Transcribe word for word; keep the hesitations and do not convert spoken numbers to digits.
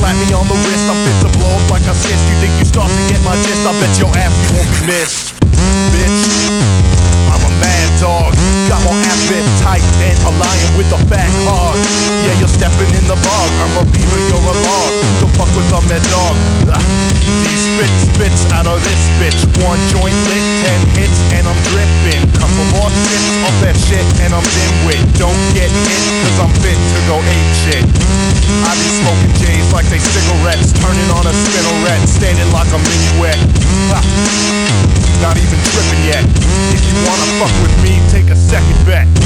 slap me on the wrist, I'm fit to blow up like a cyst. You think you start to get my gist? I bet your ass you won't be missed, bitch. I'm a mad dog, got more appetite than a lion with a fat hog. Yeah, you're stepping in the bog, I'm a beaver, you're a log. Don't fuck with a mad dog. These spit spits out of this bitch. One joint lit, ten hits, and I'm dripping. Couple more sips off that shit, and I'm dimwit. Don't get hit, cause I'm fit to go ape shit. I be smoking J's like they cigarettes, turning on a spinneret, standing like a minuet. Ha. Not even tripping yet. If you wanna fuck with me, take a second bet.